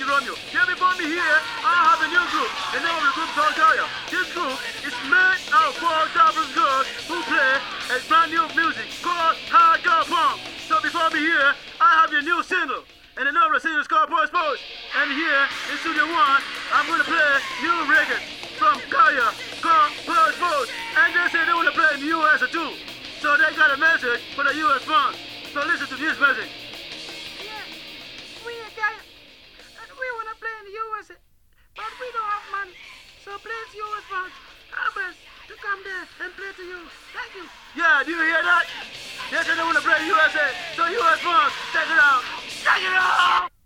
Romeo. Here before me here, I have a new group. The name of the group is called Kaya. This group is made out of 4 Japanese girls who play a brand new music called hardcore punk. So before me here, I have your new single. And the name of the single is called Post Post. And here in Studio 1, I'm going to play new record from Kaya called Post Post. And they say they want to play in the US too. So they got a message for the US fans. So listen to this message. We want to play in the USA, but we don't have money. So please, US fans, help us to come there and play to you. Thank you. Yeah, do you hear that? They said they want to play USA. So US fans, check it out. Check it out!